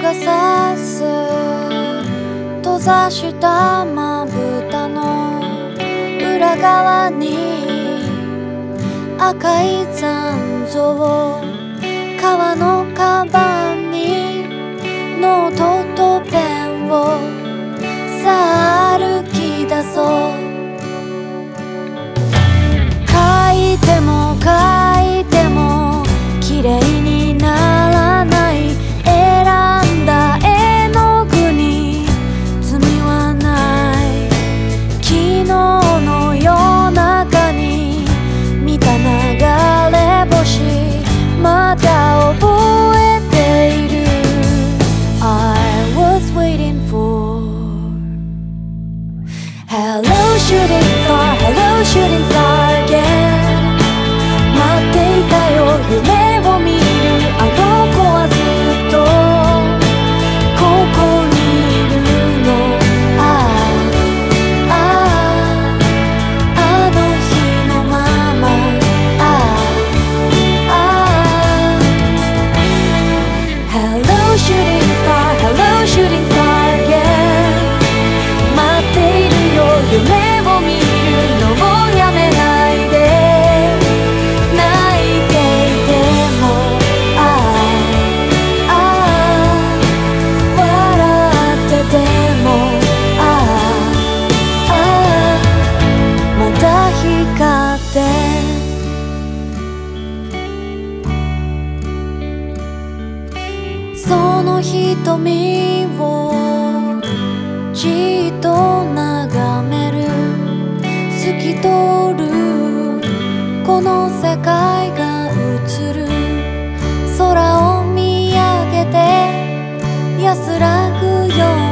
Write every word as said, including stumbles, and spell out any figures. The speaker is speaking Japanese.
がさす閉ざしたまぶたの裏側に赤い残像、革のカバンにノートとペンをさあ歩き出そう。書いても書いても綺麗にならない、選んだ絵の具に罪はない。昨日の夜中に見た流れ星、まだ覚えている。 I was waiting for Hello shooting star, hello shooting star again。 待っていたよ夢を見るあの子はずっとここにいるの。あああああの日のまま。ああああ Hello shooting star, hello shooting star again。 待っているよ夢を見るのをやめないで。その瞳をじっと眺める、透き通るこの世界が映る。空を見上げて安らぐよう